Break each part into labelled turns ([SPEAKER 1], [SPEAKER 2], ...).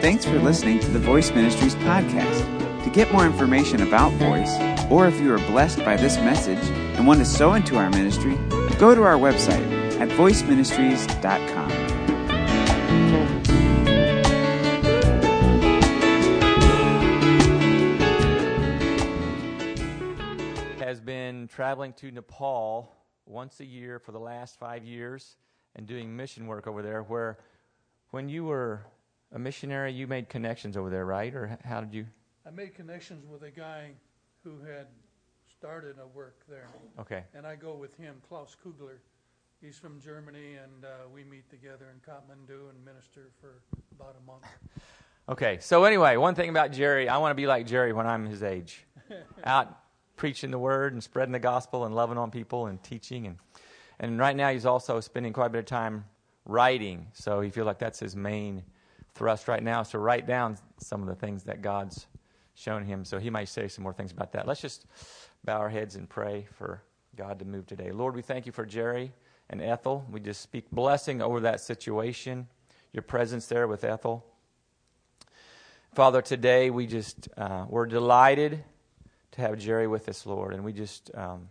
[SPEAKER 1] Thanks for listening to the Voice Ministries podcast. To get more information about Voice, or if you are blessed by this message and want to sow into our ministry, go to our website at voiceministries.com.
[SPEAKER 2] Has been traveling to Nepal once a year for the last 5 years and doing mission work over there, where when you were a missionary, you made connections over there, right? Or how did you?
[SPEAKER 3] I made connections with a guy who had started a work there.
[SPEAKER 2] Okay.
[SPEAKER 3] And I go with him, Klaus Kugler. He's from Germany, and we meet together in Kathmandu and minister for about a month.
[SPEAKER 2] Okay. So anyway, one thing about Jerry, I want to be like Jerry when I'm his age. Out preaching the word and spreading the gospel and loving on people and teaching. And right now he's also spending quite a bit of time writing. So he feels like that's his main thrust right now, is to write down some of the things that God's shown him. So he might say some more things about that. Let's just bow our heads and pray for God to move today. Lord, we thank you for Jerry and Ethel. We just speak blessing over that situation, your presence there with Ethel. Father, today we just, we're delighted to have Jerry with us, Lord, and we just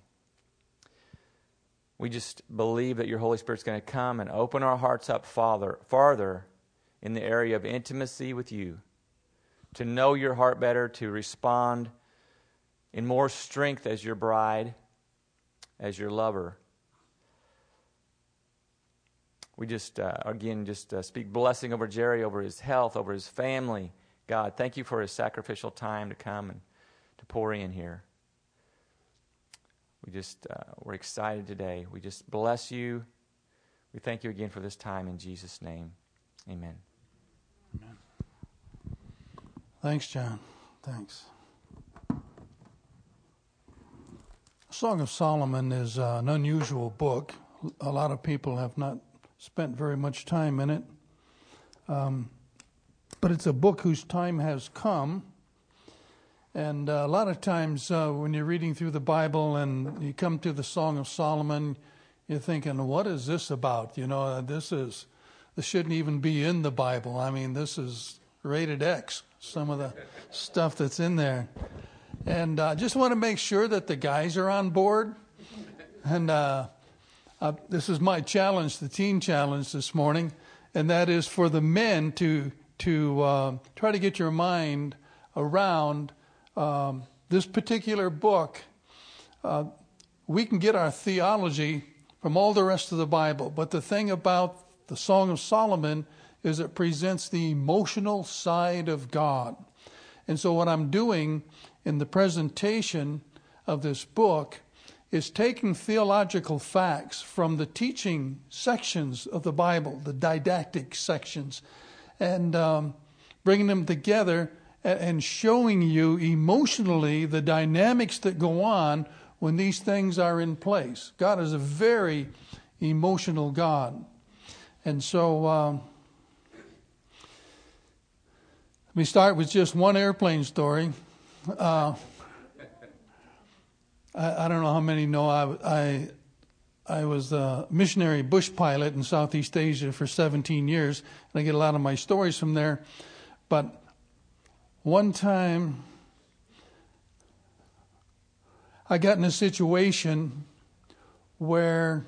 [SPEAKER 2] believe that your Holy Spirit's going to come and open our hearts up farther in the area of intimacy with you, to know your heart better, to respond in more strength as your bride, as your lover. We just, speak blessing over Jerry, over his health, over his family. God, thank you for his sacrificial time to come and to pour in here. We're excited today. We just bless you. We thank you again for this time in Jesus' name. Amen.
[SPEAKER 3] Amen. Thanks, John. Thanks. The Song of Solomon is an unusual book. A lot of people have not spent very much time in it. But it's a book whose time has come. And a lot of times when you're reading through the Bible and you come to the Song of Solomon, you're thinking, what is this about? You know, this shouldn't even be in the Bible. I mean, this is rated X, some of the stuff that's in there. And I just want to make sure that the guys are on board. And this is my challenge, the teen challenge this morning, and that is for the men to try to get your mind around this particular book. We can get our theology from all the rest of the Bible, but the thing about the Song of Solomon is it presents the emotional side of God. And so what I'm doing in the presentation of this book is taking theological facts from the teaching sections of the Bible, the didactic sections, and bringing them together and showing you emotionally the dynamics that go on when these things are in place. God is a very emotional God. And so let me start with just one airplane story. I don't know how many know I was a missionary bush pilot in Southeast Asia for 17 years, and I get a lot of my stories from there. But one time I got in a situation where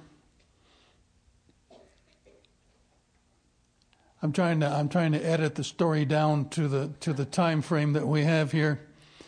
[SPEAKER 3] I'm trying to edit the story down to the time frame that we have here,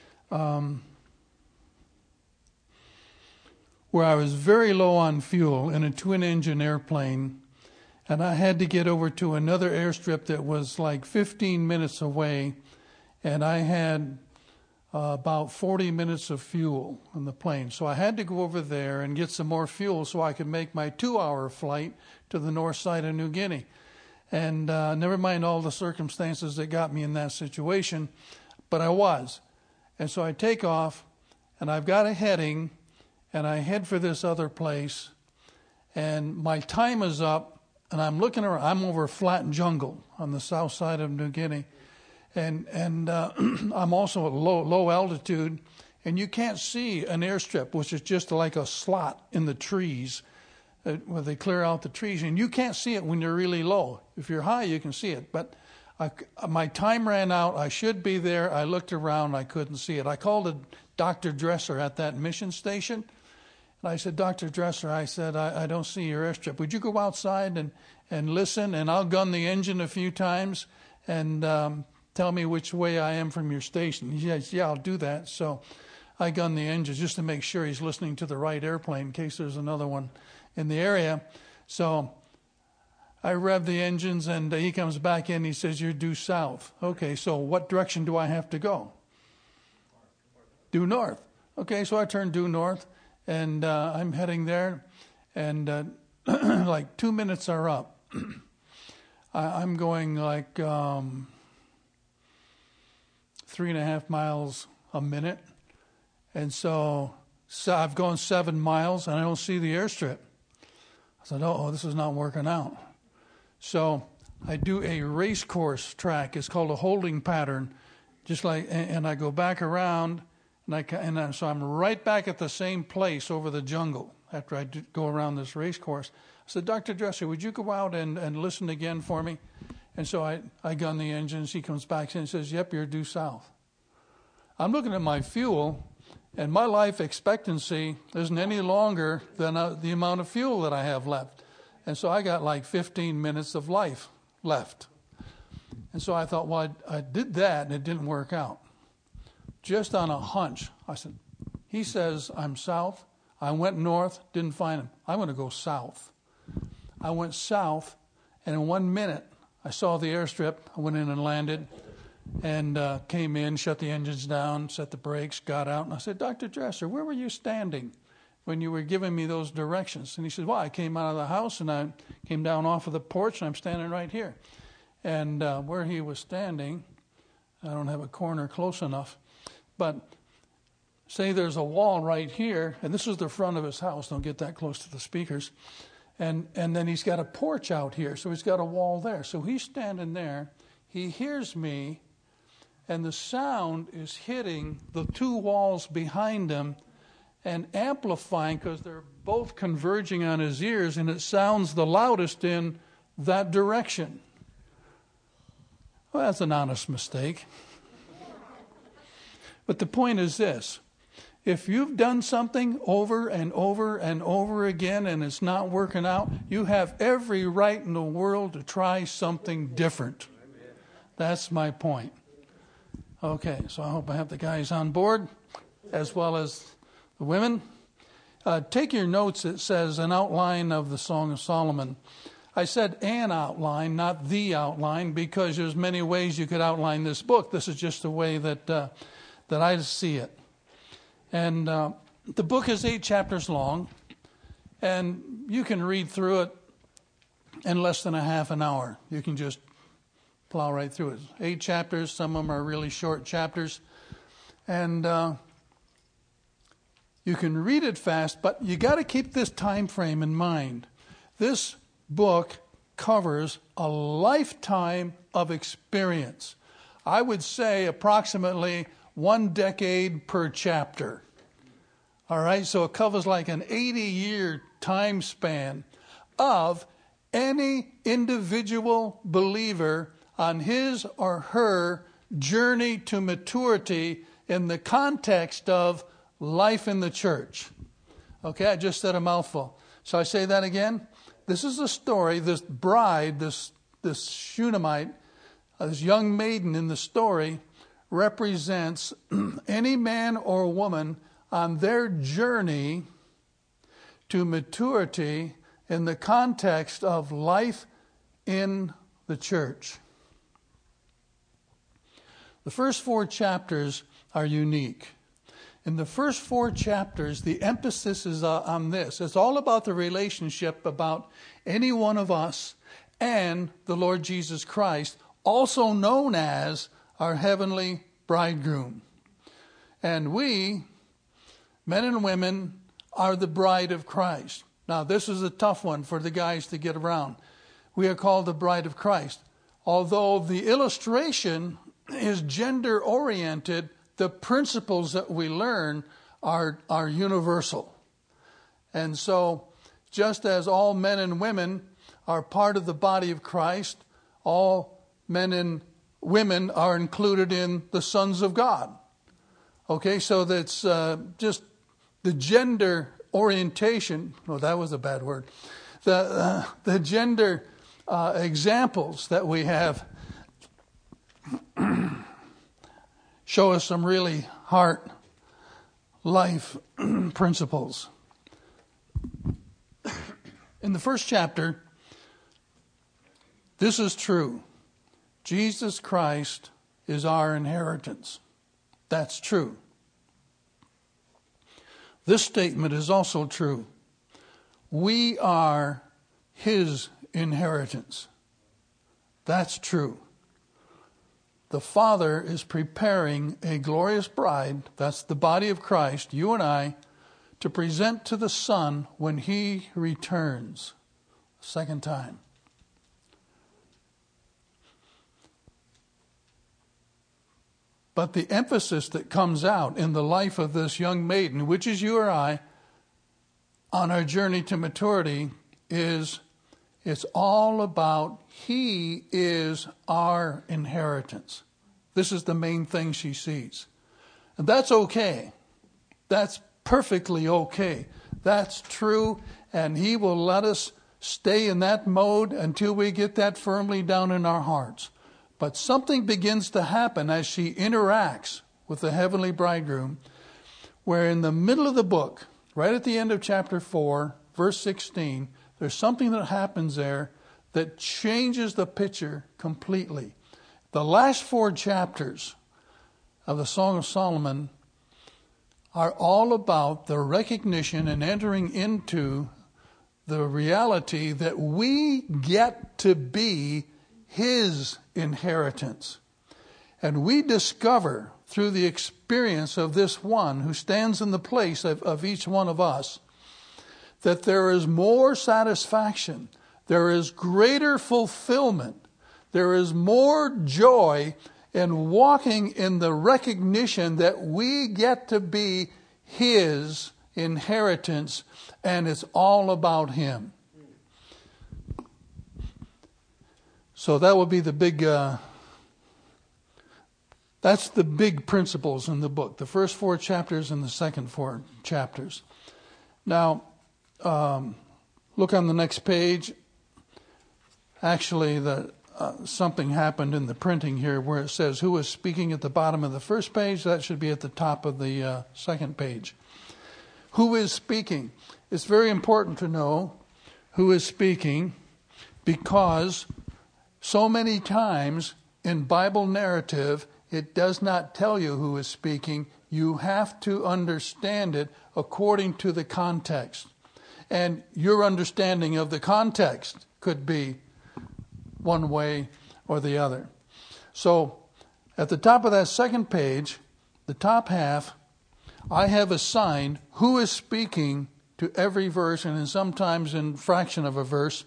[SPEAKER 3] where I was very low on fuel in a twin-engine airplane, and I had to get over to another airstrip that was like 15 minutes away, and I had about 40 minutes of fuel on the plane. So I had to go over there and get some more fuel so I could make my 2-hour flight to the north side of New Guinea. And never mind all the circumstances that got me in that situation, but I was. And so I take off, and I've got a heading, and I head for this other place, and my time is up, and I'm looking around. I'm over a flat jungle on the south side of New Guinea, and I'm also at low altitude, and you can't see an airstrip, which is just like a slot in the trees where they clear out the trees, and you can't see it when you're really low. If you're high, you can see it, but My time ran out. I should be there. I looked around. I couldn't see it. I called Dr. Dresser at that mission station. And I said, Dr. Dresser, I said, I don't see your airstrip. Would you go outside and listen? And I'll gun the engine a few times and tell me which way I am from your station. He says, yeah, I'll do that. So I gun the engine just to make sure he's listening to the right airplane in case there's another one in the area. So I rev the engines, and he comes back in. He says, you're due south. Okay, so what direction do I have to go? Due north. Okay, so I turn due north, and I'm heading there. And like 2 minutes are up. I'm going like 3.5 miles a minute. And so I've gone 7 miles, and I don't see the airstrip. I said, this is not working out. So I do a race course track. It's called a holding pattern, just like, and I go back around, so I'm right back at the same place over the jungle after I go around this race course. I said, Dr. Dresser, would you go out and listen again for me? And so I gun the engines. He comes back in and says, yep, you're due south. I'm looking at my fuel, and my life expectancy isn't any longer than the amount of fuel that I have left. And so I got like 15 minutes of life left. And so I thought, well, I did that, and it didn't work out. Just on a hunch, I said, he says I'm south. I went north, didn't find him. I'm going to go south. I went south, and in 1 minute, I saw the airstrip. I went in and landed and came in, shut the engines down, set the brakes, got out. And I said, Dr. Dresser, where were you standing when you were giving me those directions? And he said, well, I came out of the house, and I came down off of the porch, and I'm standing right here. And where he was standing, I don't have a corner close enough, but say there's a wall right here, and this is the front of his house. Don't get that close to the speakers. And then he's got a porch out here, so he's got a wall there. So he's standing there. He hears me, and the sound is hitting the two walls behind him and amplifying because they're both converging on his ears, and it sounds the loudest in that direction. Well, that's an honest mistake. But the point is this. If you've done something over and over and over again and it's not working out, you have every right in the world to try something different. That's my point. Okay, so I hope I have the guys on board as well as the women. Take your notes. It says an outline of the Song of Solomon. I said an outline, not the outline, because there's many ways you could outline this book. This is just the way that I see it. And the book is 8 chapters long, and you can read through it in less than a half an hour. You can just plow right through it. 8 chapters, some of them are really short chapters. And you can read it fast, but you got to keep this time frame in mind. This book covers a lifetime of experience. I would say approximately 1 decade per chapter. All right, so it covers like an 80-year time span of any individual believer on his or her journey to maturity in the context of life in the church. Okay, I just said a mouthful. So I say that again. This is a story, this bride, this Shunammite, this young maiden in the story represents any man or woman on their journey to maturity in the context of life in the church. The first 4 chapters are unique. In the first 4 chapters, the emphasis is on this. It's all about the relationship about any one of us and the Lord Jesus Christ, also known as our heavenly bridegroom. And we, men and women, are the bride of Christ. Now, this is a tough one for the guys to get around. We are called the bride of Christ. Although the illustration is gender-oriented, the principles that we learn are universal. And so, just as all men and women are part of the body of Christ, all men and women are included in the sons of God. Okay, so that's just the gender orientation. Oh, that was a bad word. The gender examples that we have show us some really heart life principles. In the first chapter, this is true. Jesus Christ is our inheritance. That's true. This statement is also true. We are his inheritance. That's true. The Father is preparing a glorious bride, that's the body of Christ, you and I, to present to the Son when he returns a second time. But the emphasis that comes out in the life of this young maiden, which is you or I, on our journey to maturity, is it's all about he is our inheritance. This is the main thing she sees. And that's okay. That's perfectly okay. That's true. And he will let us stay in that mode until we get that firmly down in our hearts. But something begins to happen as she interacts with the heavenly bridegroom, where in the middle of the book, right at the end of chapter 4, verse 16, there's something that happens there that changes the picture completely. The last 4 chapters of the Song of Solomon are all about the recognition and entering into the reality that we get to be his inheritance. And we discover through the experience of this one who stands in the place of each one of us that there is more satisfaction, there is greater fulfillment, there is more joy in walking in the recognition that we get to be his inheritance, and it's all about him. So that would be the big, that's the big principles in the book. The first 4 chapters and the second 4 chapters. Now, look on the next page. Actually, something happened in the printing here where it says who is speaking at the bottom of the first page. That should be at the top of the second page. Who is speaking? It's very important to know who is speaking, because so many times in Bible narrative, it does not tell you who is speaking. You have to understand it according to the context. And your understanding of the context could be one way or the other. So at the top of that second page, the top half, I have assigned who is speaking to every verse, and sometimes in fraction of a verse.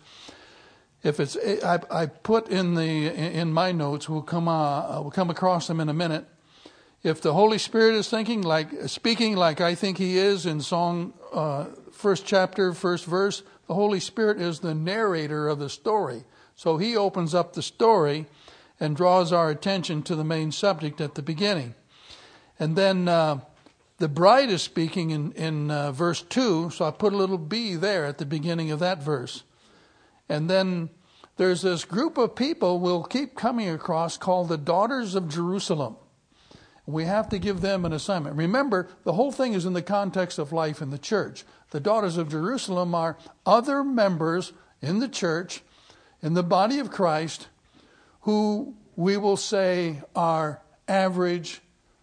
[SPEAKER 3] If it's, I put in my notes, we'll come across them in a minute. If the Holy Spirit is speaking like I think he is in song, first chapter, first verse, the Holy Spirit is the narrator of the story. So he opens up the story and draws our attention to the main subject at the beginning. And then the bride is speaking in verse 2, so I put a little B there at the beginning of that verse. And then there's this group of people we'll keep coming across called the Daughters of Jerusalem. We have to give them an assignment. Remember, the whole thing is in the context of life in the church. The Daughters of Jerusalem are other members in the church, in the body of Christ, who we will say are average,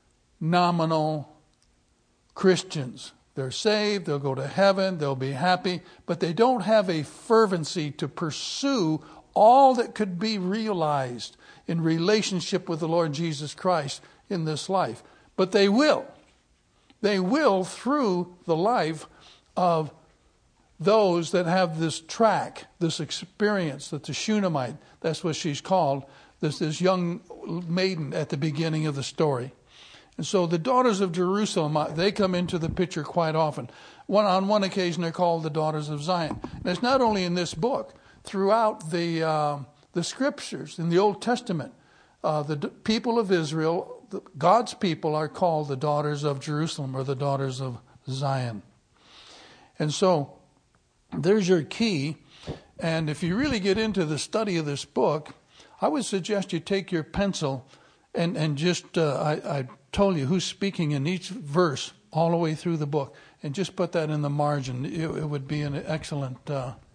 [SPEAKER 3] nominal Christians. They're saved, they'll go to heaven, they'll be happy, but they don't have a fervency to pursue all that could be realized in relationship with the Lord Jesus Christ in this life. But they will. They will through the life of those that have this track, this experience, that the Shunammite, that's what she's called, this young maiden at the beginning of the story. And so the Daughters of Jerusalem, they come into the picture quite often. On one occasion, they're called the Daughters of Zion. And it's not only in this book. Throughout the scriptures, in the Old Testament, people of Israel, God's people, are called the daughters of Jerusalem, or the daughters of Zion. And so there's your key. And if you really get into the study of this book, I would suggest you take your pencil and just, I told you who's speaking in each verse all the way through the book, and just put that in the margin. It would be an excellent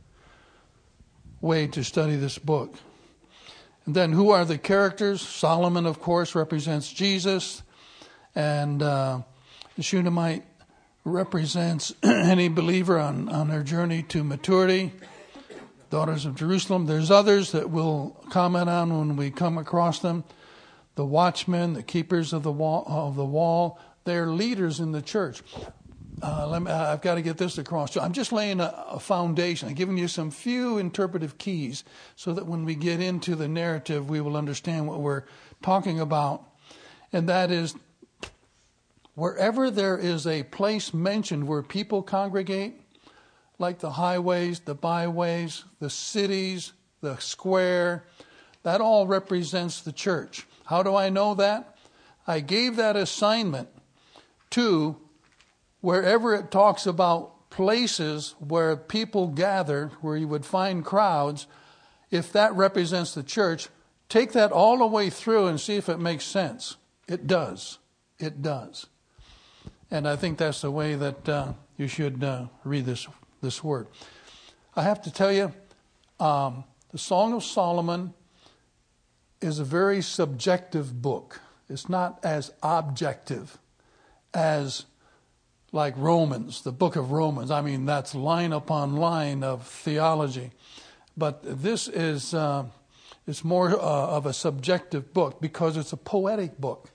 [SPEAKER 3] way to study this book. And then who are the characters? Solomon, of course, represents Jesus. And the Shunammite represents any believer on their journey to maturity. Daughters of Jerusalem. There's others that we'll comment on when we come across them. The watchmen, the keepers of the wall. They're leaders in the church. I've got to get this across. So I'm just laying a foundation. I'm giving you some few interpretive keys so that when we get into the narrative, we will understand what we're talking about. And that is, wherever there is a place mentioned where people congregate, like the highways, the byways, the cities, the square, that all represents the church. How do I know that? I gave that assignment to wherever it talks about places where people gather, where you would find crowds. If that represents the church, take that all the way through and see if it makes sense. It does. It does. And I think that's the way that you should read this word. I have to tell you, the Song of Solomon is a very subjective book. It's not as objective as like Romans, the book of Romans. I mean, that's line upon line of theology. But this is it's more of a subjective book because it's a poetic book.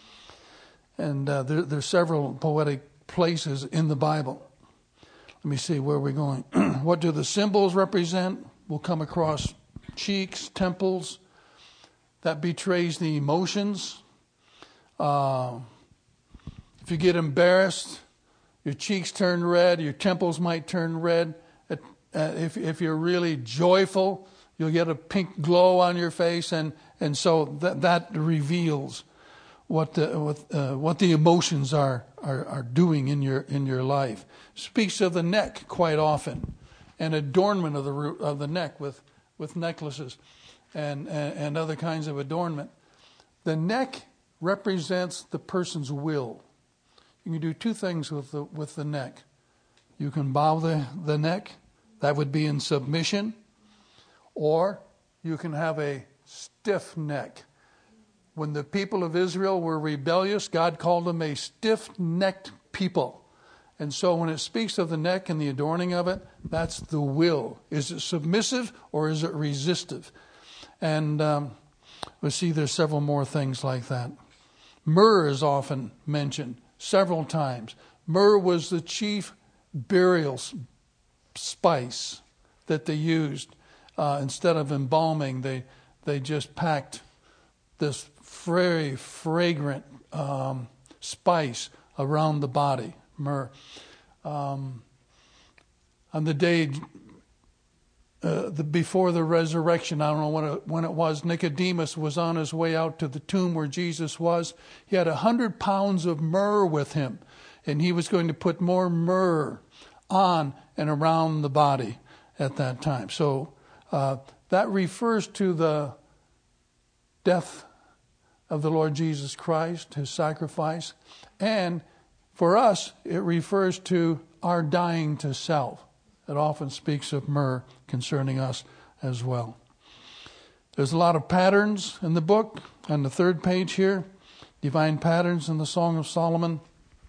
[SPEAKER 3] And there's several poetic places in the Bible. Let me see, where are we going? What do the symbols represent? We'll come across cheeks, temples. That betrays the emotions. If you get embarrassed, your cheeks turn red, your temples might turn red. If you're really joyful, you'll get a pink glow on your face, and so that reveals what the emotions are doing in your life. Speaks of the neck quite often, and adornment of the neck with necklaces and other kinds of adornment. The neck represents the person's will. You can do two things with the neck. You can bow the neck, that would be in submission, or you can have a stiff neck. When the people of Israel were rebellious, God called them a stiff-necked people. And so when it speaks of the neck and the adorning of it, that's the will. Is it submissive or is it resistive? And we'll see there's several more things like that. Myrrh is often mentioned several times. Myrrh was the chief burial spice that they used. Instead of embalming, they just packed this very fragrant spice around the body, myrrh. On the day before the resurrection, I don't know when it was, Nicodemus was on his way out to the tomb where Jesus was. He had 100 pounds of myrrh with him, and he was going to put more myrrh on and around the body at that time. So that refers to the death of the Lord Jesus Christ, his sacrifice. And for us, it refers to our dying to self. It often speaks of myrrh concerning us as well. There's a lot of patterns in the book. On the third page here, divine patterns in the Song of Solomon.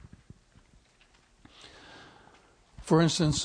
[SPEAKER 3] For instance,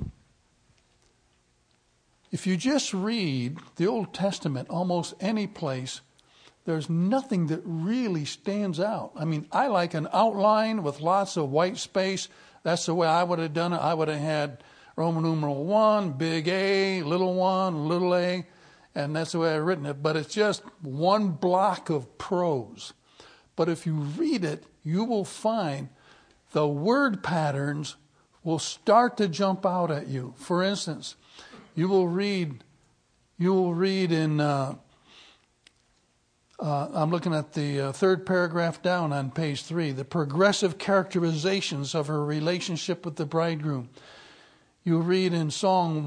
[SPEAKER 3] if you just read the Old Testament, almost any place, there's nothing that really stands out. I mean, I like an outline with lots of white space. That's the way I would have done it. I would have had Roman numeral 1, big A, little 1, little a, and that's the way I've written it. But it's just one block of prose. But if you read it, you will find the word patterns will start to jump out at you. For instance, you will read in I'm looking at the third paragraph down on page 3, the progressive characterizations of her relationship with the bridegroom. You read in Song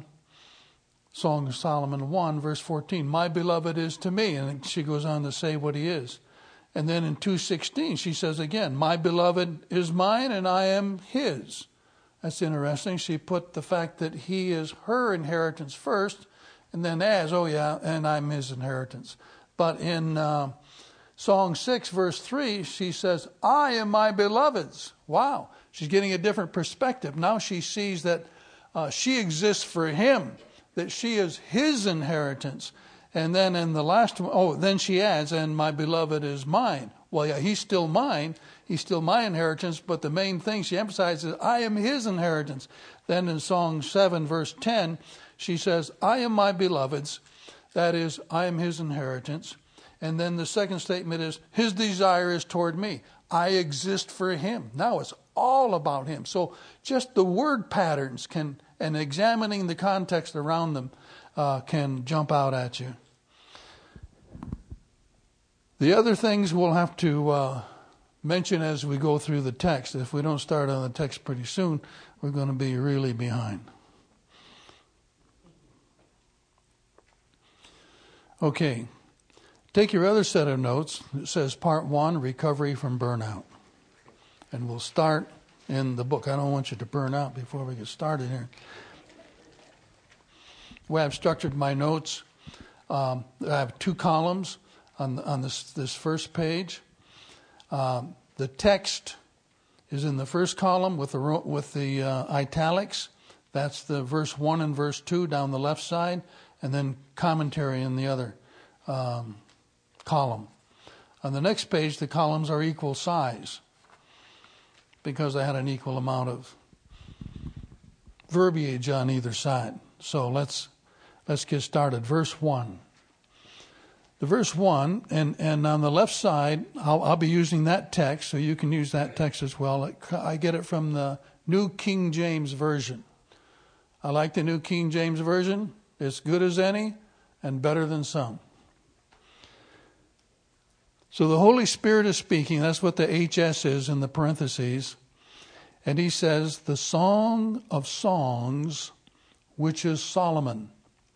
[SPEAKER 3] of Solomon 1, verse 14, my beloved is to me. And she goes on to say what he is. And then in 2:16, she says again, my beloved is mine and I am his. That's interesting. She put the fact that he is her inheritance first, and then adds, oh yeah, and I'm his inheritance. But in Song 6, verse 3, she says, I am my beloved's. Wow. She's getting a different perspective. Now she sees that she exists for him, that she is his inheritance. And then in the last one, then she adds, and my beloved is mine. Well, yeah, he's still mine. He's still my inheritance. But the main thing she emphasizes, I am his inheritance. Then in Song 7, verse 10, she says, I am my beloved's. That is, I am his inheritance. And then the second statement is, his desire is toward me. I exist for him. Now it's all about him. So just the word patterns and examining the context around them can jump out at you. The other things we'll have to mention as we go through the text. If we don't start on the text pretty soon, we're going to be really behind. Okay, take your other set of notes. It says Part 1, Recovery from Burnout. And we'll start in the book. I don't want you to burn out before we get started here. The way I've structured my notes, I have 2 columns on this first page. The text is in the first column with the italics. That's the verse 1 and verse 2 down the left side, and then commentary in the other column. On the next page, the columns are equal size because I had an equal amount of verbiage on either side. So let's get started. Verse 1. The verse 1, and on the left side, I'll be using that text, so you can use that text as well. I get it from the New King James Version. I like the New King James Version. It's good as any and better than some. So the Holy Spirit is speaking. That's what the HS is in the parentheses. And he says, the Song of Songs, which is Solomon.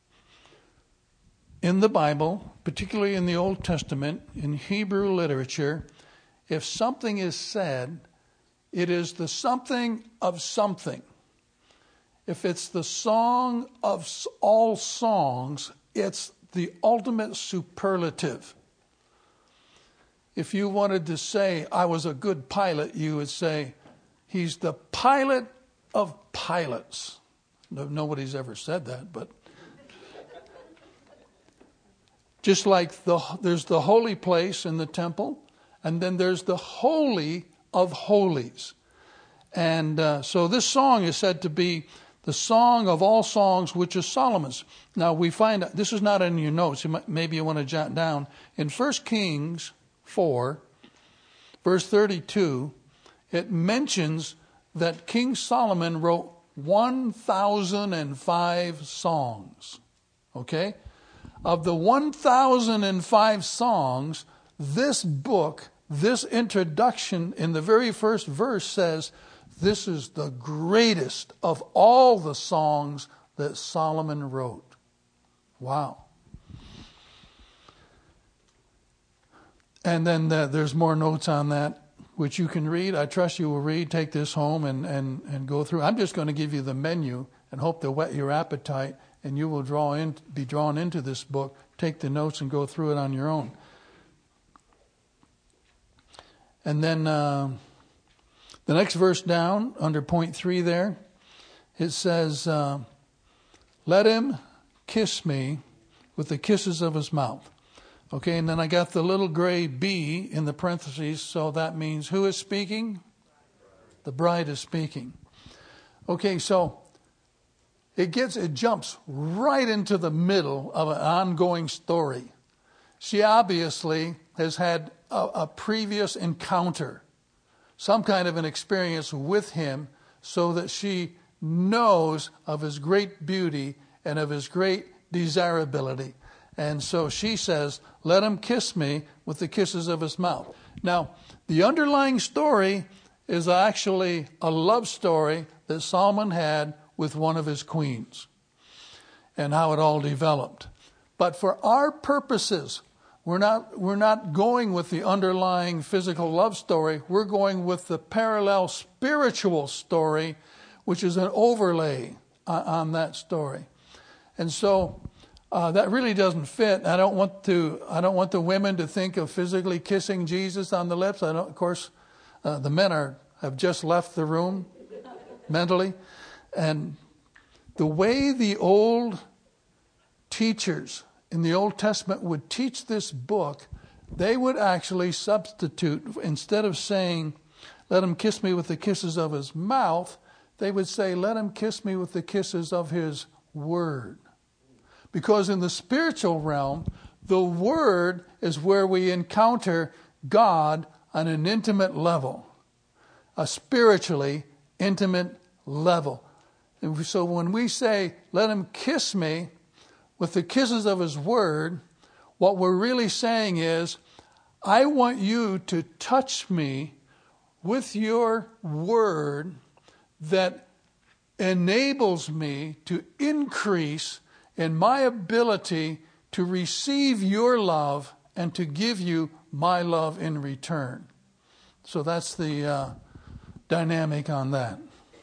[SPEAKER 3] In the Bible, particularly in the Old Testament, in Hebrew literature, if something is said, it is the something of something. If it's the song of all songs, it's the ultimate superlative. If you wanted to say, I was a good pilot, you would say, he's the pilot of pilots. Nobody's ever said that, but just like there's the holy place in the temple, and then there's the holy of holies. And so this song is said to be the song of all songs, which is Solomon's. Now we find, this is not in your notes, maybe you want to jot down, in 1 Kings 4, verse 32, it mentions that King Solomon wrote 1,005 songs. Okay? Of the 1,005 songs, this book, this introduction in the very first verse says, this is the greatest of all the songs that Solomon wrote. Wow. And then there's more notes on that, which you can read. I trust you will read. Take this home and go through. I'm just going to give you the menu and hope to whet your appetite, and you will be drawn into this book. Take the notes and go through it on your own. And then the next verse down, under point 3 there, it says, let him kiss me with the kisses of his mouth. Okay, and then I got the little gray B in the parentheses, so that means who is speaking? The bride is speaking. Okay, so it jumps right into the middle of an ongoing story. She obviously has had a previous encounter, some kind of an experience with him, so that she knows of his great beauty and of his great desirability. And so she says, let him kiss me with the kisses of his mouth. Now, the underlying story is actually a love story that Solomon had with one of his queens and how it all developed. But for our purposes, we're not going with the underlying physical love story. We're going with the parallel spiritual story, which is an overlay on that story. And so that really doesn't fit. I don't want the women to think of physically kissing Jesus on the lips. Of course, the men have just left the room mentally. And the way the old teachers in the Old Testament would teach this book, they would actually substitute, instead of saying, let him kiss me with the kisses of his mouth, they would say, let him kiss me with the kisses of his word. Because in the spiritual realm, the word is where we encounter God on an intimate level, a spiritually intimate level. And so when we say, let him kiss me with the kisses of his word, what we're really saying is, I want you to touch me with your word that enables me to increase in my ability to receive your love and to give you my love in return. So that's the dynamic on that.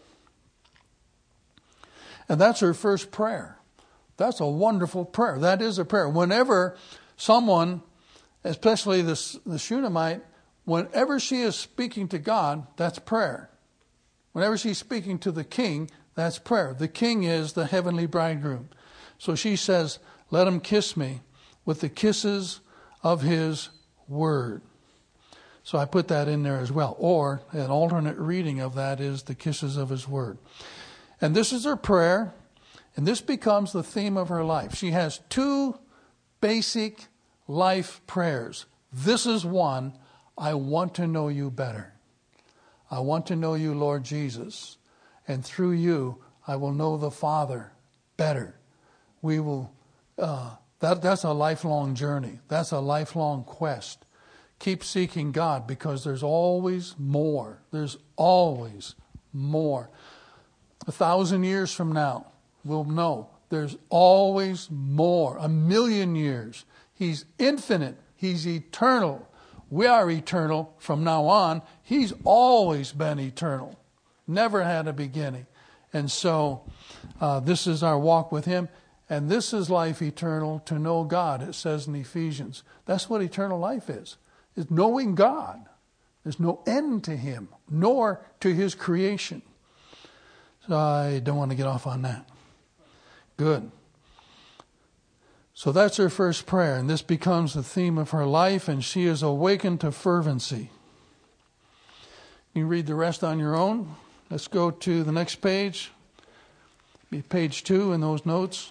[SPEAKER 3] And that's her first prayer. That's a wonderful prayer. That is a prayer. Whenever someone, especially the Shunammite, whenever she is speaking to God, that's prayer. Whenever she's speaking to the king, that's prayer. The king is the heavenly bridegroom. So she says, let him kiss me with the kisses of his word. So I put that in there as well. Or an alternate reading of that is the kisses of his word. And this is her prayer. And this becomes the theme of her life. She has two basic life prayers. This is one, I want to know you better. I want to know you, Lord Jesus. And through you, I will know the Father better. We will, that's a lifelong journey. That's a lifelong quest. Keep seeking God because there's always more. There's always more. 1,000 years from now, we'll know there's always more. 1,000,000 years. He's infinite. He's eternal. We are eternal from now on. He's always been eternal. Never had a beginning. And so this is our walk with him. And this is life eternal, to know God, it says in Ephesians. That's what eternal life is knowing God. There's no end to him, nor to his creation. So I don't want to get off on that. Good. So that's her first prayer, and this becomes the theme of her life, and she is awakened to fervency. You read the rest on your own. Let's go to the next page. Be page 2 in those notes.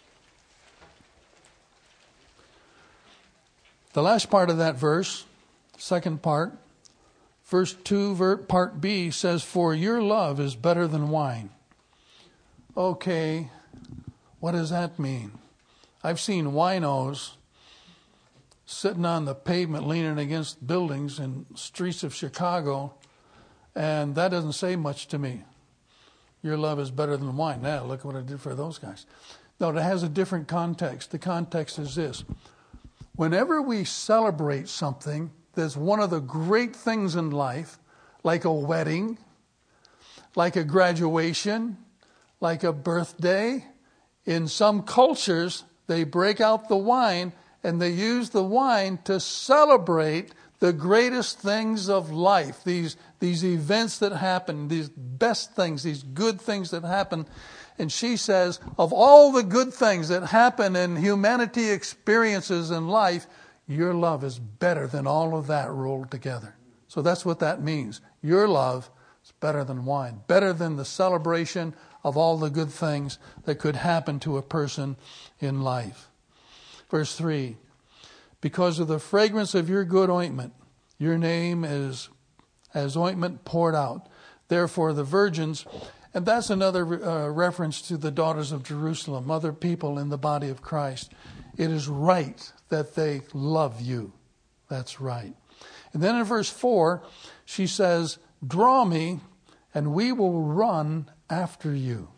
[SPEAKER 3] The last part of that verse, second part, verse 2, part B, says, for your love is better than wine. Okay, what does that mean? I've seen winos sitting on the pavement leaning against buildings in streets of Chicago, and that doesn't say much to me. Your love is better than wine. Now, look what I did for those guys. No, it has a different context. The context is this. Whenever we celebrate something that's one of the great things in life, like a wedding, like a graduation, like a birthday, in some cultures, they break out the wine and they use the wine to celebrate the greatest things of life, these events that happen, these best things, these good things that happen. And she says, of all the good things that happen and humanity experiences in life, your love is better than all of that rolled together. So that's what that means. Your love is better than wine, better than the celebration of all the good things that could happen to a person in life. Verse 3, because of the fragrance of your good ointment, your name is as ointment poured out. Therefore the virgins, and that's another reference to the daughters of Jerusalem, other people in the body of Christ. It is right that they love you. That's right. And then in verse 4, she says, draw me, and we will run after you.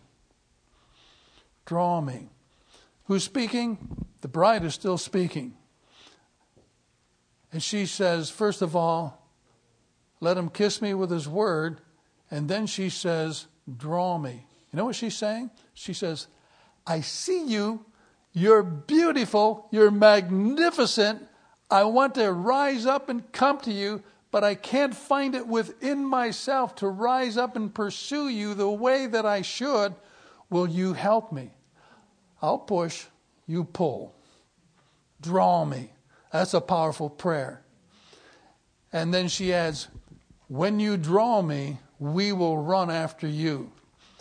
[SPEAKER 3] Draw me. Who's speaking? The bride is still speaking. And she says, first of all, let him kiss me with his word. And then she says, draw me. You know what she's saying? She says, I see you. You're beautiful. You're magnificent. I want to rise up and come to you, but I can't find it within myself to rise up and pursue you the way that I should. Will you help me? I'll push, you pull. Draw me. That's a powerful prayer. And then she adds, when you draw me, we will run after you.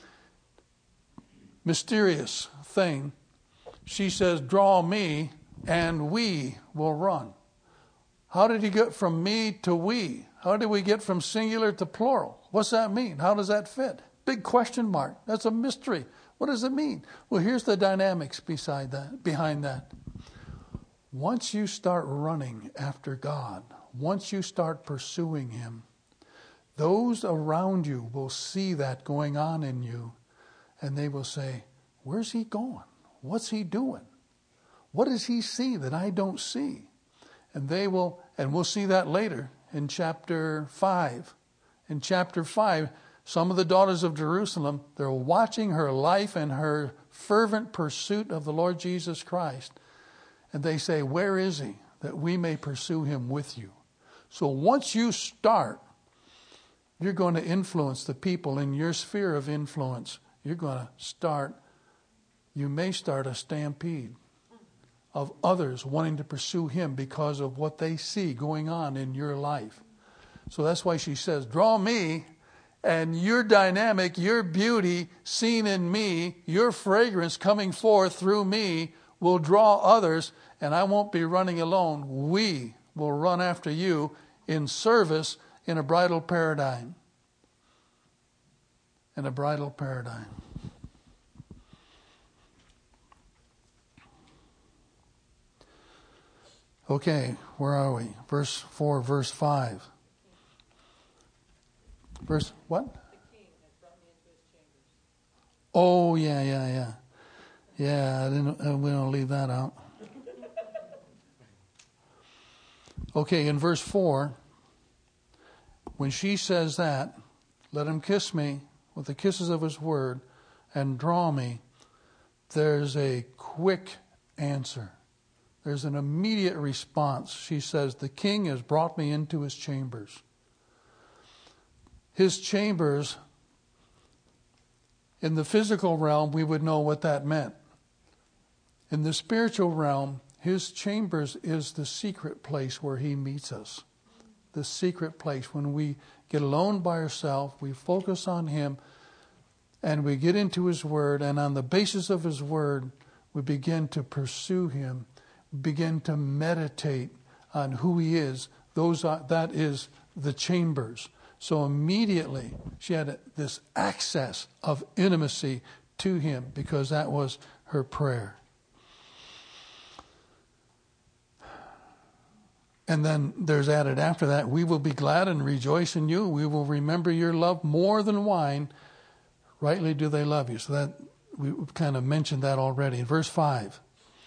[SPEAKER 3] Mysterious thing. She says, draw me, and we will run. How did he get from me to we? How did we get from singular to plural? What's that mean? How does that fit? Big question mark. That's a mystery. What does it mean? Well, here's the dynamics behind that. Once you start running after God, once you start pursuing him, those around you will see that going on in you, and they will say, where's he going? What's he doing? What does he see that I don't see? And we'll see that later in chapter 5. In chapter 5, some of the daughters of Jerusalem, they're watching her life and her fervent pursuit of the Lord Jesus Christ. And they say, where is he? That we may pursue him with you. So once you start, you're going to influence the people in your sphere of influence. You may start a stampede of others wanting to pursue him because of what they see going on in your life. So that's why she says, draw me, and your dynamic, your beauty seen in me, your fragrance coming forth through me will draw others, and I won't be running alone. We will run after you in service in a bridal paradigm. In a bridal paradigm. Okay, where are we? Verse 4, verse 5. Verse what? The king has brought me into his chambers. Oh, yeah. Yeah, we don't leave that out. Okay, in verse 4, when she says that, let him kiss me with the kisses of his word and draw me, there's a quick answer. There's an immediate response. She says, the king has brought me into his chambers. His chambers, in the physical realm, we would know what that meant. In the spiritual realm, his chambers is the secret place where he meets us. The secret place. When we get alone by ourselves, we focus on him, and we get into his word, and on the basis of his word, we begin to pursue him, begin to meditate on who he is. That is the chambers. So immediately she had this access of intimacy to him because that was her prayer. And then there's added after that, we will be glad and rejoice in you. We will remember your love more than wine. Rightly do they love you. So that we kind of mentioned that already. In verse 5,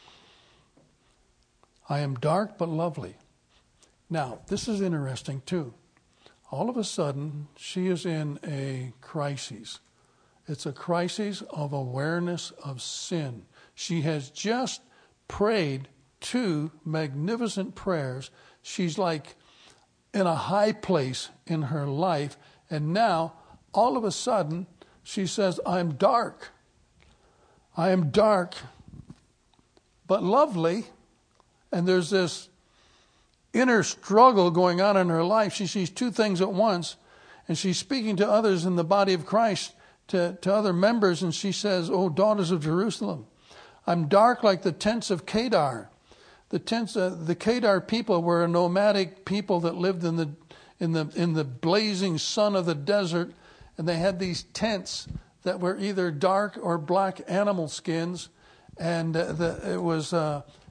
[SPEAKER 3] I am dark but lovely. Now, this is interesting too. All of a sudden, she is in a crisis. It's a crisis of awareness of sin. She has just prayed 2 magnificent prayers. She's like in a high place in her life. And now, all of a sudden, she says, I'm dark. I am dark, but lovely. And there's this inner struggle going on in her life. She sees 2 things at once, and she's speaking to others in the body of Christ, to other members, and she says, oh, daughters of Jerusalem, I'm dark like the tents of Kedar. The Kedar people were a nomadic people that lived in the blazing sun of the desert, and they had these tents that were either dark or black animal skins, and it was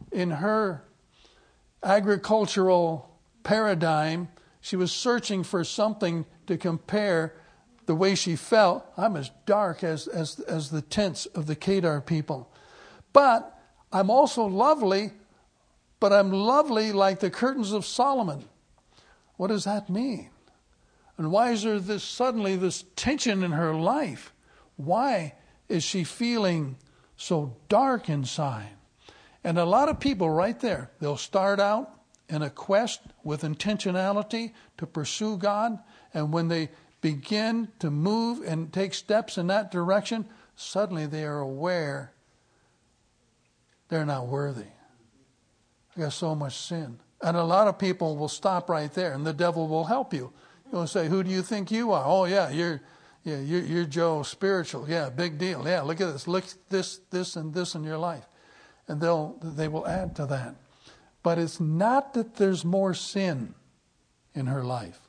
[SPEAKER 3] in her agricultural paradigm, she was searching for something to compare the way she felt. I'm as dark as the tents of the Kedar people. But I'm also lovely, but I'm lovely like the curtains of Solomon. What does that mean? And why is there suddenly this tension in her life? Why is she feeling so dark inside? And a lot of people right there, they'll start out in a quest with intentionality to pursue God. And when they begin to move and take steps in that direction, suddenly they are aware they're not worthy. I got so much sin. And a lot of people will stop right there, and the devil will help you. He'll say, "Who do you think you are? Oh yeah, you're Joe spiritual. Yeah, big deal. Yeah, look at this. Look this and this in your life." And they will add to that. But it's not that there's more sin in her life.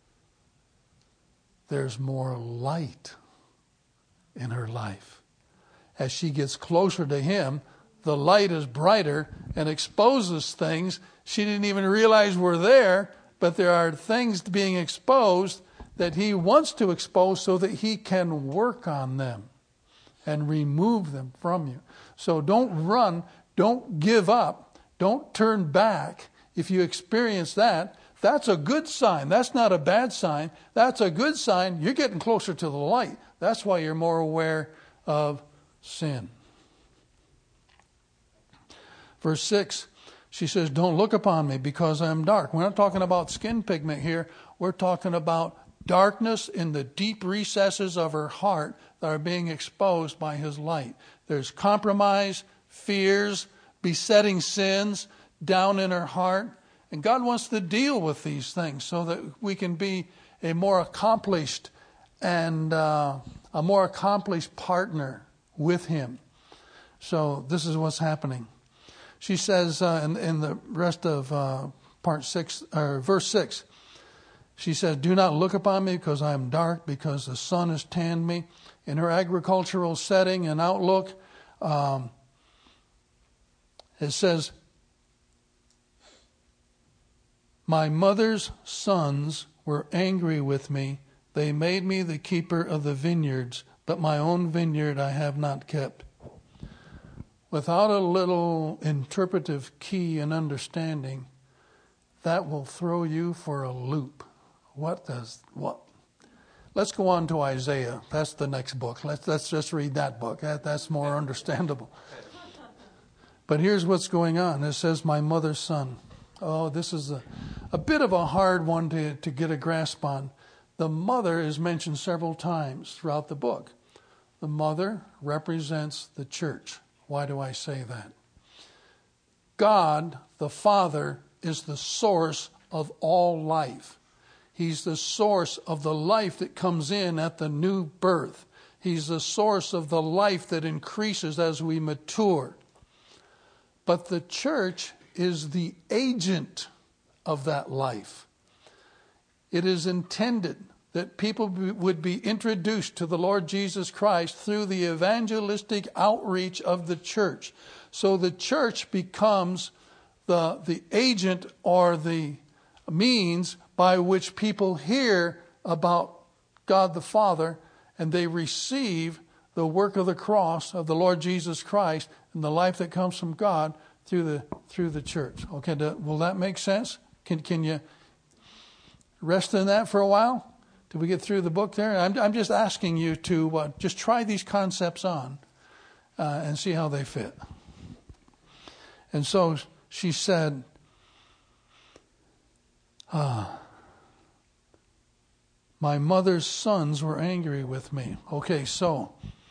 [SPEAKER 3] There's more light in her life. As she gets closer to him, the light is brighter and exposes things she didn't even realize were there, but there are things being exposed that he wants to expose so that he can work on them and remove them from you. So don't run, don't give up, don't turn back. If you experience that, that's a good sign. That's not a bad sign. That's a good sign. You're getting closer to the light. That's why you're more aware of sin. Verse 6, she says, "Don't look upon me because I am dark." We're not talking about skin pigment here. We're talking about darkness in the deep recesses of her heart that are being exposed by his light. There's compromise, fears, besetting sins down in her heart. And God wants to deal with these things so that we can be a more accomplished and a more accomplished partner with him. So this is what's happening. She says in the rest of part 6 or verse 6, she says, "Do not look upon me because I am dark, because the sun has tanned me." In her agricultural setting and outlook, it says, "My mother's sons were angry with me. They made me the keeper of the vineyards, but my own vineyard I have not kept." Without a little interpretive key and understanding, that will throw you for a loop. What? Let's go on to Isaiah. That's the next book. Let's just read that book. That's more understandable. But here's what's going on. It says, "My mother's son." Oh, this is a bit of a hard one to get a grasp on. The mother is mentioned several times throughout the book. The mother represents the church. Why do I say that? God, the Father, is the source of all life. He's the source of the life that comes in at the new birth. He's the source of the life that increases as we mature. But the church is the agent of that life. It is intended that people would be introduced to the Lord Jesus Christ through the evangelistic outreach of the church. So the church becomes the agent or the means by which people hear about God the Father and they receive the work of the cross of the Lord Jesus Christ and the life that comes from God through the church. Okay, will that make sense? Can you rest in that for a while? Till we get through the book there? I'm just asking you to just try these concepts on and see how they fit. And so she said, "My mother's sons were angry with me." Okay, so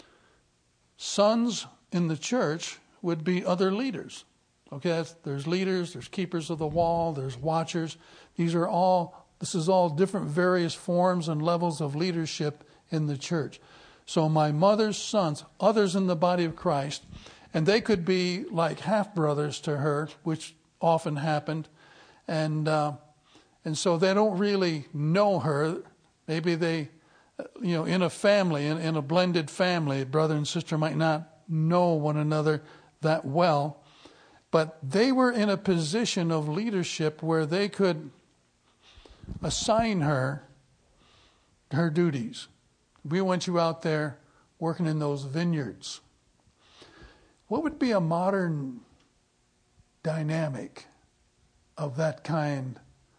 [SPEAKER 3] sons in the church would be other leaders. Okay, there's leaders, there's keepers of the wall, there's watchers. This is all different various forms and levels of leadership in the church. So my mother's sons, others in the body of Christ, and they could be like half-brothers to her, which often happened. And so they don't really know her. Maybe they, in a family, in a blended family, brother and sister might not know one another that well. But they were in a position of leadership where they could assign her duties. We want you out there working in those vineyards. What would be a modern dynamic of that kind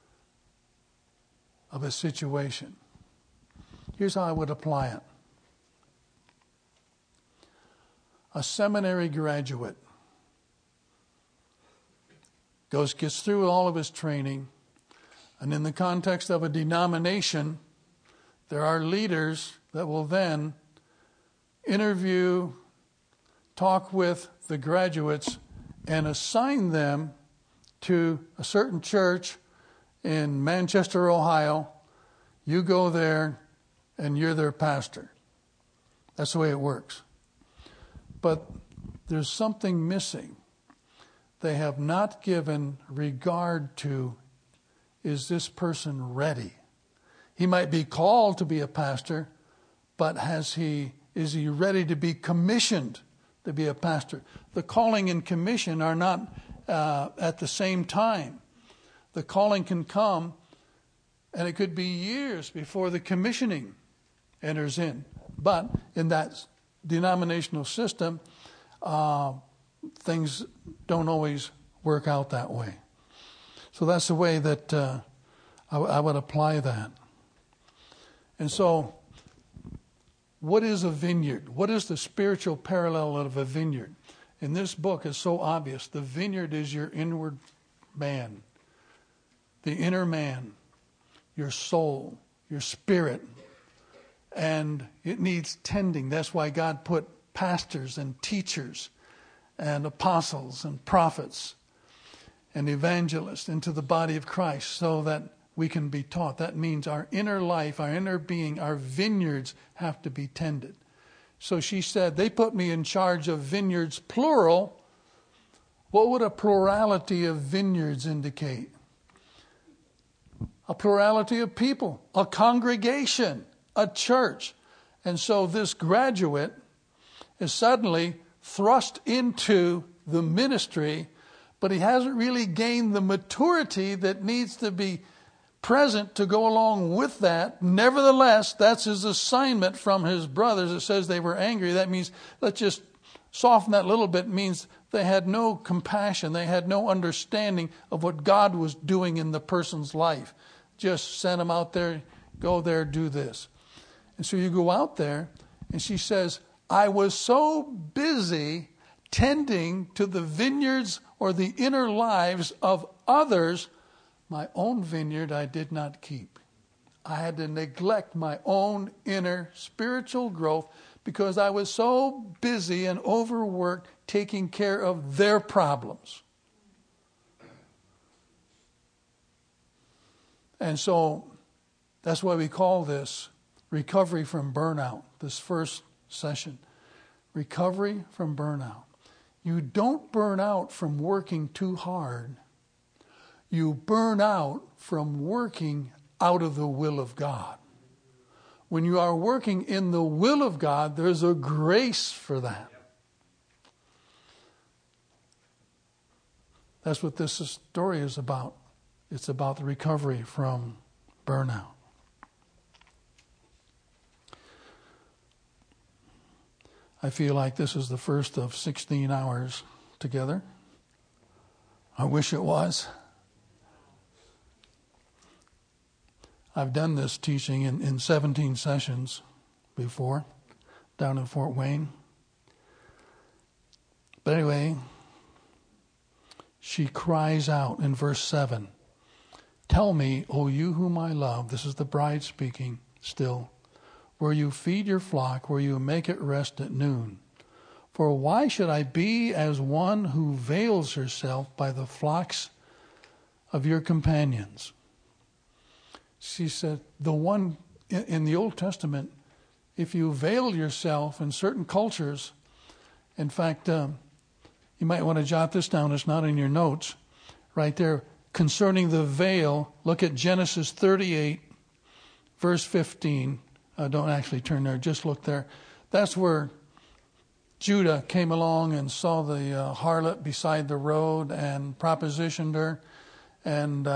[SPEAKER 3] of a situation? Here's how I would apply it. A seminary graduate gets through all of his training, and in the context of a denomination, there are leaders that will then interview, talk with the graduates, and assign them to a certain church in Manchester, Ohio. You go there, and you're their pastor. That's the way it works. But there's something missing. They have not given regard to, is this person ready? He might be called to be a pastor, but is he ready to be commissioned to be a pastor? The calling and commission are not at the same time. The calling can come, and it could be years before the commissioning enters in. But in that denominational system, things don't always work out that way. So that's the way that I would apply that. And so, what is a vineyard? What is the spiritual parallel of a vineyard? In this book, it's so obvious. The vineyard is your inward man, the inner man, your soul, your spirit. And it needs tending. That's why God put pastors and teachers and apostles and prophets and evangelists into the body of Christ so that we can be taught. That means our inner life, our inner being, our vineyards have to be tended. So she said, they put me in charge of vineyards, plural. What would a plurality of vineyards indicate? A plurality of people, a congregation, a church. And so this graduate is suddenly thrust into the ministry, but he hasn't really gained the maturity that needs to be present to go along with that. Nevertheless, that's his assignment from his brothers. It says they were angry. That means, let's just soften that a little bit, means they had no compassion. They had no understanding of what God was doing in the person's life. Just send him out there, go there, do this. And so you go out there, and she says, I was so busy tending to the vineyards or the inner lives of others, my own vineyard I did not keep. I had to neglect my own inner spiritual growth because I was so busy and overworked taking care of their problems. And so that's why we call this recovery from burnout, this first session. Recovery from burnout. You don't burn out from working too hard. You burn out from working out of the will of God. When you are working in the will of God, there's a grace for that. That's what this story is about. It's about the recovery from burnout. I feel like this is the first of 16 hours together. I wish it was. I've done this teaching in 17 sessions before, down in Fort Wayne. But anyway, she cries out in verse 7, tell me, O you whom I love, this is the bride speaking still, where you feed your flock, where you make it rest at noon. For why should I be as one who veils herself by the flocks of your companions? She said, the one in the Old Testament, if you veil yourself in certain cultures, in fact, you might want to jot this down, it's not in your notes, right there, concerning the veil, look at Genesis 38, verse 15. Don't actually turn there, just look there. That's where Judah came along and saw the harlot beside the road and propositioned her. And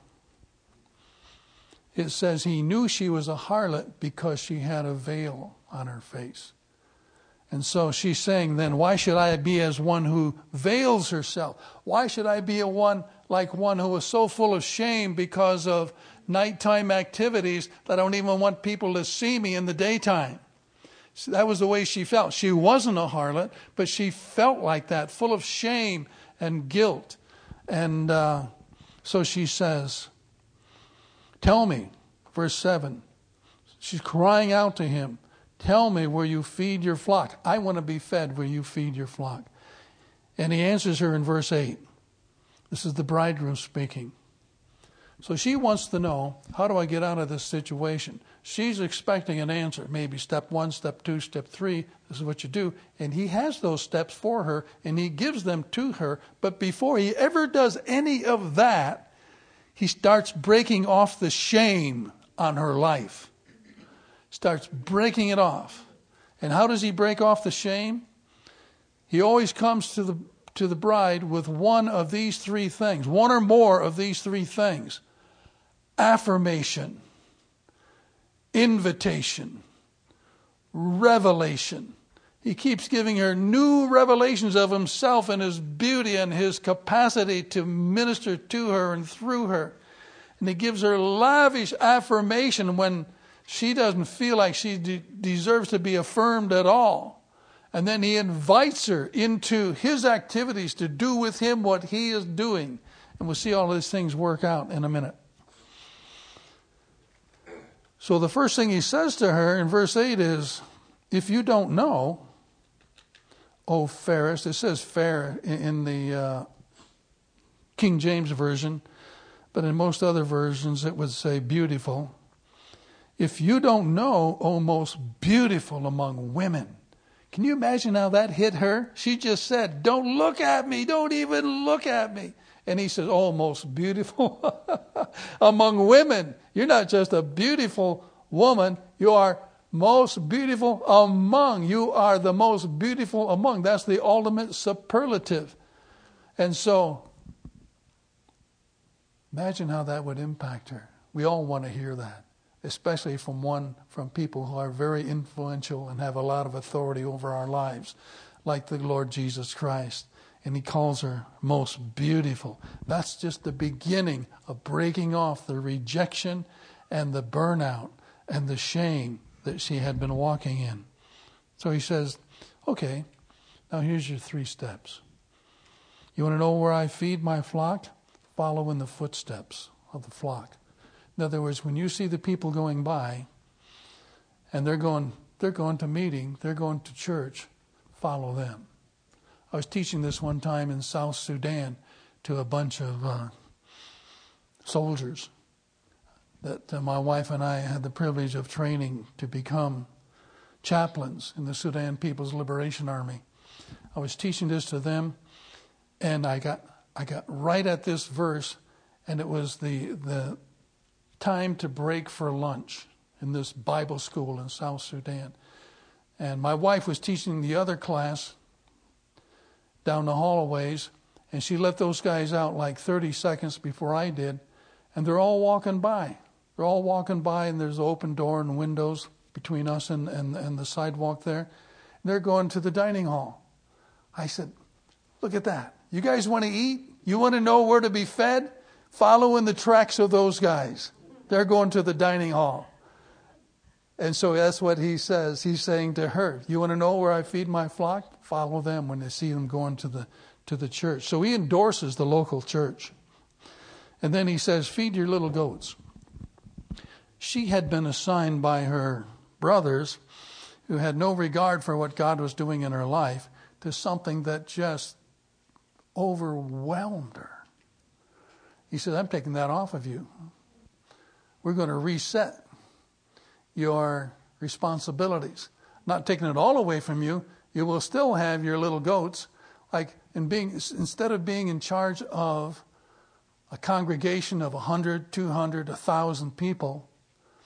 [SPEAKER 3] it says he knew she was a harlot because she had a veil on her face. And so she's saying then, why should I be as one who veils herself? Why should I be one who is so full of shame because of nighttime activities that I don't even want people to see me in the daytime? So that was the way she felt. She wasn't a harlot, but she felt like that, full of shame and guilt. And so she says, tell me, verse 7, she's crying out to him, tell me where you feed your flock. I want to be fed where you feed your flock. And he answers her in verse 8. This is the bridegroom speaking. So she wants to know, how do I get out of this situation? She's expecting an answer, maybe step 1, step 2, step 3. This is what you do. And he has those steps for her, and he gives them to her. But before he ever does any of that, he starts breaking off the shame on her life. Starts breaking it off. And how does he break off the shame? He always comes to the bride with one of these 3 things, one or more of these 3 things. Affirmation, invitation, revelation. He keeps giving her new revelations of himself and his beauty and his capacity to minister to her and through her. And he gives her lavish affirmation when she doesn't feel like she deserves to be affirmed at all. And then he invites her into his activities to do with him what he is doing. And we'll see all of these things work out in a minute. So the first thing he says to her in verse 8 is, if you don't know, O fairest, it says fair in the King James Version, but in most other versions it would say beautiful. If you don't know, O most beautiful among women. Can you imagine how that hit her? She just said, don't look at me, don't even look at me. And he says, oh, most beautiful among women. You're not just a beautiful woman, you are most beautiful among. You are the most beautiful among. That's the ultimate superlative. And so, imagine how that would impact her. We all want to hear that, especially from people who are very influential and have a lot of authority over our lives, like the Lord Jesus Christ. And he calls her most beautiful. That's just the beginning of breaking off the rejection and the burnout and the shame that she had been walking in. So he says, okay, now here's your 3 steps. You want to know where I feed my flock? Follow in the footsteps of the flock. In other words, when you see the people going by and they're going to meeting, they're going to church, follow them. I was teaching this one time in South Sudan to a bunch of soldiers that my wife and I had the privilege of training to become chaplains in the Sudan People's Liberation Army. I was teaching this to them, and I got right at this verse, and it was the time to break for lunch in this Bible school in South Sudan. And my wife was teaching the other class down the hallways, and she let those guys out like 30 seconds before I did, and they're all walking by. They're all walking by, and there's an open door and windows between us and the sidewalk there. And they're going to the dining hall. I said, look at that. You guys want to eat? You want to know where to be fed? Follow in the tracks of those guys. They're going to the dining hall. And so that's what he says. He's saying to her, you want to know where I feed my flock? Follow them when they see them going to the church. So he endorses the local church. And then he says, feed your little goats. She had been assigned by her brothers, who had no regard for what God was doing in her life, to something that just overwhelmed her. He said, I'm taking that off of you. We're going to reset your responsibilities. Not taking it all away from you. You will still have your little goats. Instead of being in charge of a congregation of 100, 200, 1,000 people,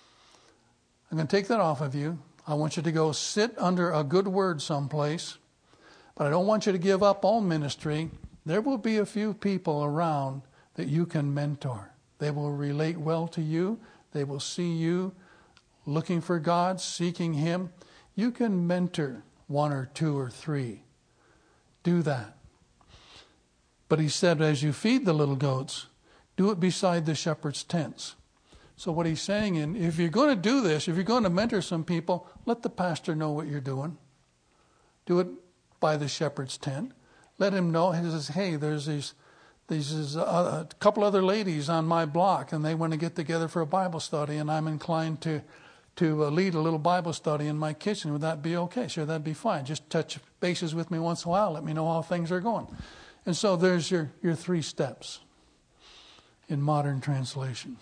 [SPEAKER 3] I'm going to take that off of you. I want you to go sit under a good word someplace But I don't want you to give up on ministry. There will be a few people around that you can mentor. They will relate well to you. They will see you looking for God, seeking Him. You can mentor 1 or 2 or 3. Do that. But he said, as you feed the little goats, do it beside the shepherd's tents. So what he's saying, if you're going to do this, if you're going to mentor some people, let the pastor know what you're doing. Do it by the shepherd's tent. Let him know. He says, hey, there's a couple other ladies on my block, and they want to get together for a Bible study, and I'm inclined to lead a little Bible study in my kitchen. Would that be okay? Sure, that'd be fine. Just touch bases with me once in a while. Let me know how things are going. And so there's your 3 steps in modern translation.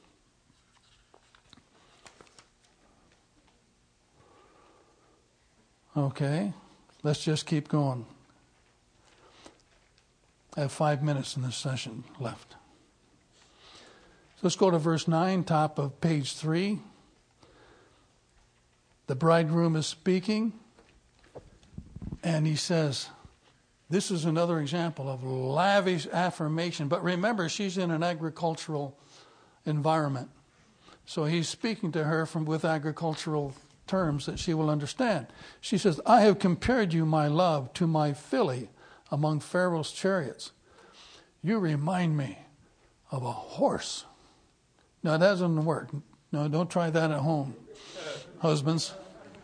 [SPEAKER 3] Okay, let's just keep going. I have 5 minutes in this session left. So let's go to verse 9, top of page 3. The bridegroom is speaking, and he says, this is another example of lavish affirmation. But remember, she's in an agricultural environment. So he's speaking to her with agricultural terms that she will understand. She says, I have compared you, my love, to my filly among Pharaoh's chariots. You remind me of a horse. Now, that doesn't work. No, don't try that at home, husbands.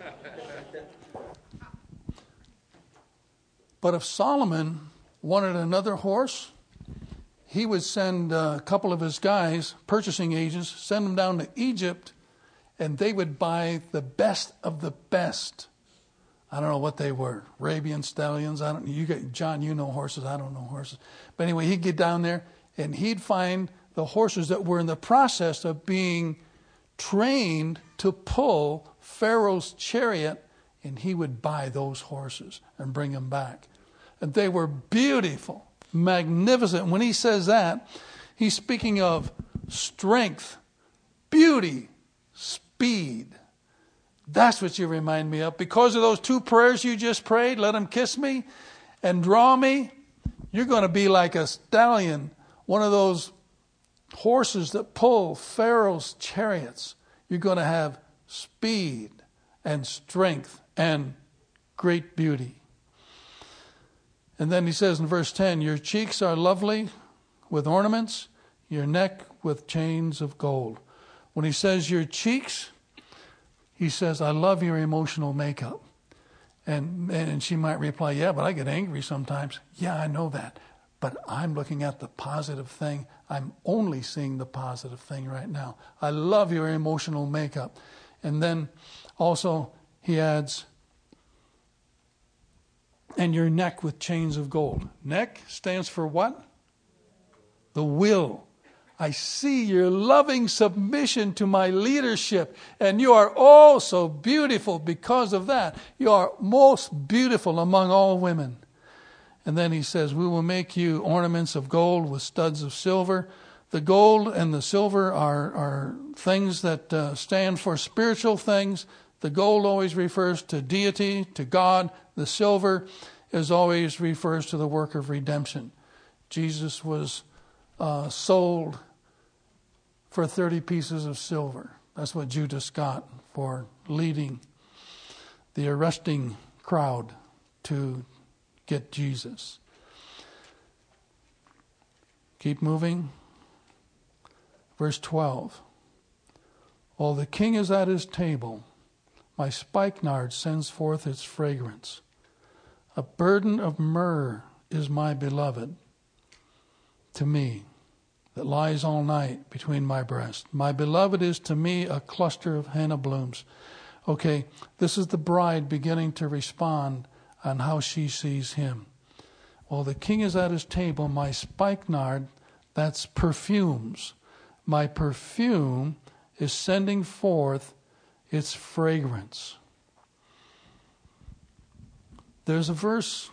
[SPEAKER 3] But if Solomon wanted another horse, he would send a couple of his guys, purchasing agents, send them down to Egypt, and they would buy the best of the best. I don't know what they were. Arabian stallions. John, you know horses. I don't know horses. But anyway, he'd get down there and he'd find the horses that were in the process of being trained to pull Pharaoh's chariot, and he would buy those horses and bring them back. And they were beautiful, magnificent. When he says that, he's speaking of strength, beauty, speed. That's what you remind me of. Because of those 2 prayers you just prayed, let him kiss me and draw me, you're going to be like a stallion, one of those horses that pull Pharaoh's chariots. You're going to have speed and strength and great beauty. And then he says in verse 10, your cheeks are lovely with ornaments, your neck with chains of gold. When he says your cheeks, he says, I love your emotional makeup. And she might reply, yeah, but I get angry sometimes. Yeah, I know that. But I'm looking at the positive thing. I'm only seeing the positive thing right now. I love your emotional makeup. And then also he adds, and your neck with chains of gold. Neck stands for what? The will. I see your loving submission to my leadership, and you are all so beautiful because of that. You are most beautiful among all women. And then he says, we will make you ornaments of gold with studs of silver. The gold and the silver are things that stand for spiritual things. The gold always refers to deity, to God. The silver always refers to the work of redemption. Jesus was sold for 30 pieces of silver. That's what Judas got for leading the arresting crowd to get Jesus. Keep moving. Verse 12. While the king is at his table, my spikenard sends forth its fragrance. A burden of myrrh is my beloved to me, that lies all night between my breast. My beloved is to me a cluster of henna blooms. Okay, this is the bride beginning to respond on how she sees him. While the king is at his table, my spikenard, that's perfumes. My perfume is sending forth its fragrance. There's a verse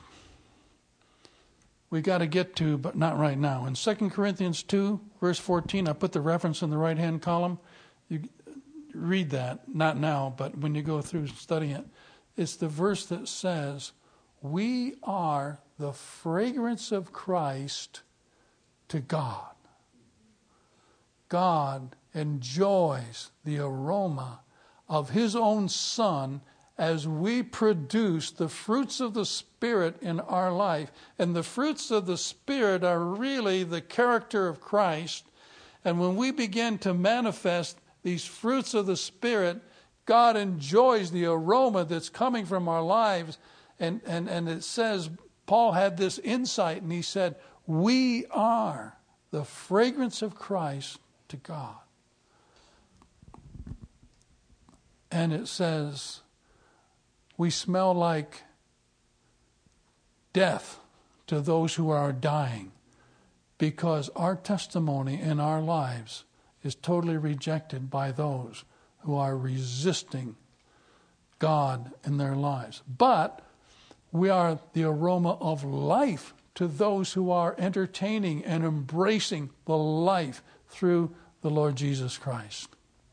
[SPEAKER 3] we got to get to, but not right now. In 2 Corinthians 2, verse 14, I put the reference in the right-hand column. You read that, not now, but when you go through studying it. It's the verse that says, we are the fragrance of Christ to God. God enjoys the aroma of His own Son as we produce the fruits of the Spirit in our life. And the fruits of the Spirit are really the character of Christ. And when we begin to manifest these fruits of the Spirit, God enjoys the aroma that's coming from our lives. And it says, Paul had this insight, and he said, we are the fragrance of Christ to God. And it says, we smell like death to those who are dying, because our testimony in our lives is totally rejected by those who are resisting God in their lives. But we are the aroma of life to those who are entertaining and embracing the life through the Lord Jesus Christ.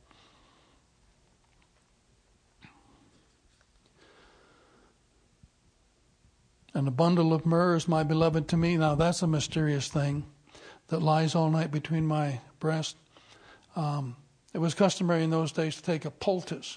[SPEAKER 3] And a bundle of myrrh is my beloved to me. Now that's a mysterious thing that lies all night between my breast. It was customary in those days to take a poultice,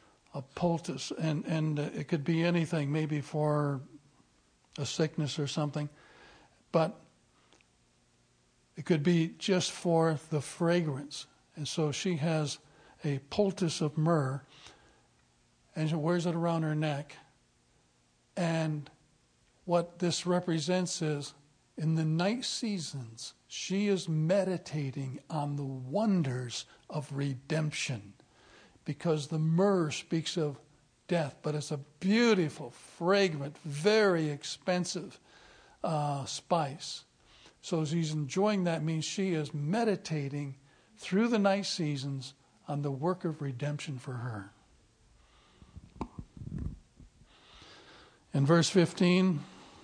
[SPEAKER 3] and it could be anything, maybe for a sickness or something, but it could be just for the fragrance. And so she has a poultice of myrrh, and she wears it around her neck. And what this represents is, in the night seasons, she is meditating on the wonders of redemption, because the myrrh speaks of death, but it's a beautiful, fragrant, very expensive spice. So she's enjoying that, means she is meditating through the night seasons on the work of redemption for her. In verse 15,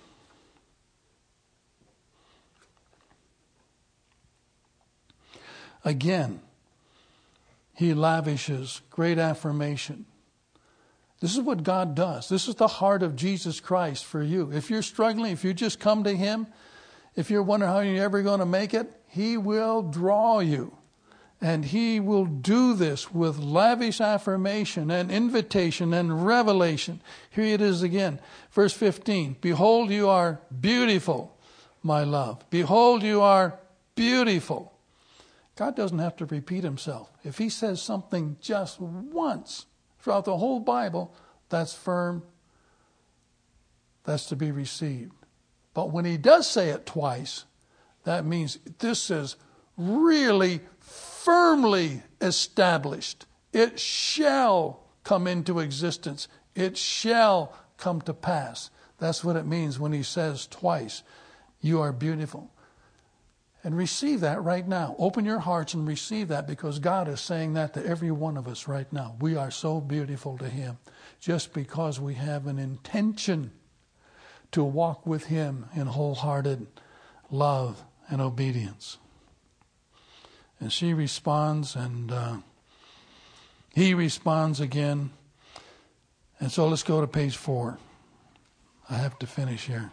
[SPEAKER 3] again, he lavishes great affirmation. This is what God does. This is the heart of Jesus Christ for you. If you're struggling, if you just come to Him, if you're wondering how you're ever going to make it, He will draw you. And He will do this with lavish affirmation and invitation and revelation. Here it is again. Verse 15. Behold, you are beautiful, my love. Behold, you are beautiful. God doesn't have to repeat Himself. If He says something just once throughout the whole Bible, that's firm. That's to be received. But when He does say it twice, that means this is really firmly established. It shall come into existence. It shall come to pass. That's what it means when He says twice, you are beautiful. And receive that right now. Open your hearts and receive that, because God is saying that to every one of us right now. We are so beautiful to Him just because we have an intention to walk with Him in wholehearted love and obedience. And she responds, and he responds again. And so let's go to page 4. I have to finish here.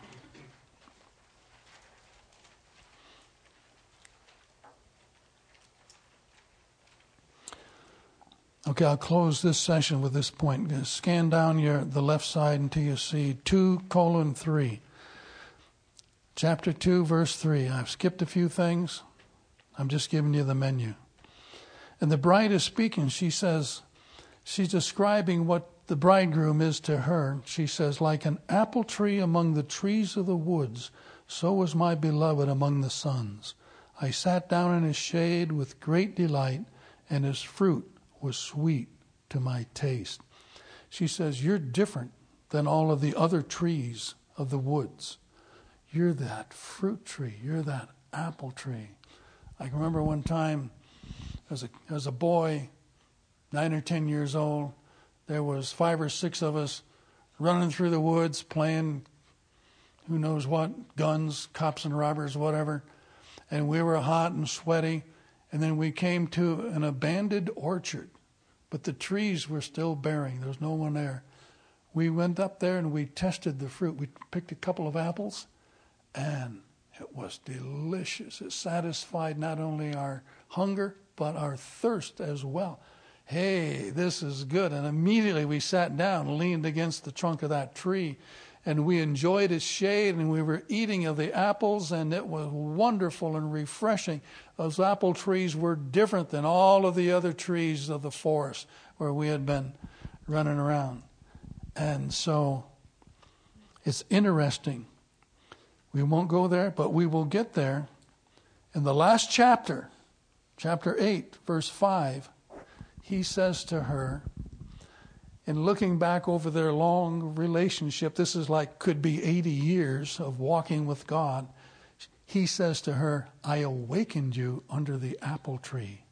[SPEAKER 3] Okay, I'll close this session with this point. Scan down the left side until you see 2:3. Chapter 2, verse 3. I've skipped a few things. I'm just giving you the menu. And the bride is speaking. She says, she's describing what the bridegroom is to her. She says, like an apple tree among the trees of the woods, so was my beloved among the sons. I sat down in his shade with great delight, and his fruit was sweet to my taste. She says, you're different than all of the other trees of the woods. You're that fruit tree. You're that apple tree. I can remember one time as a boy, 9 or 10 years old, there was 5 or 6 of us running through the woods playing who knows what, guns, cops and robbers, whatever. And we were hot and sweaty. And then we came to an abandoned orchard, but the trees were still bearing. There was no one there. We went up there and we tested the fruit. We picked a couple of apples, and it was delicious. It satisfied not only our hunger, but our thirst as well. Hey, this is good. And immediately we sat down, leaned against the trunk of that tree, and we enjoyed its shade, and we were eating of the apples, and it was wonderful and refreshing. Those apple trees were different than all of the other trees of the forest where we had been running around. And so it's interesting. We won't go there, but we will get there. In the last chapter, chapter 8, verse 5, he says to her, in looking back over their long relationship, this is like could be 80 years of walking with God. He says to her, I awakened you under the apple tree.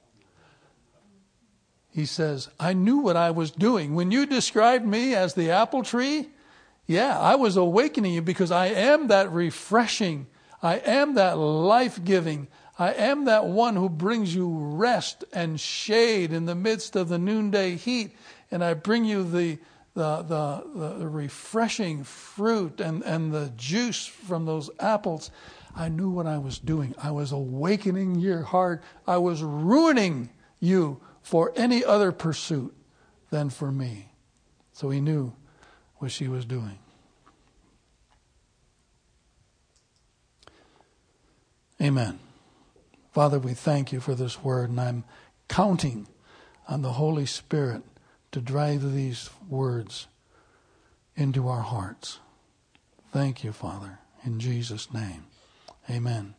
[SPEAKER 3] He says, I knew what I was doing. When you described me as the apple tree, yeah, I was awakening you because I am that refreshing. I am that life-giving. I am that one who brings you rest and shade in the midst of the noonday heat. And I bring you the refreshing fruit and the juice from those apples. I knew what I was doing. I was awakening your heart. I was ruining you for any other pursuit than for me. So he knew what she was doing. Amen. Father, we thank you for this word, and I'm counting on the Holy Spirit to drive these words into our hearts. Thank you, Father, in Jesus' name. Amen.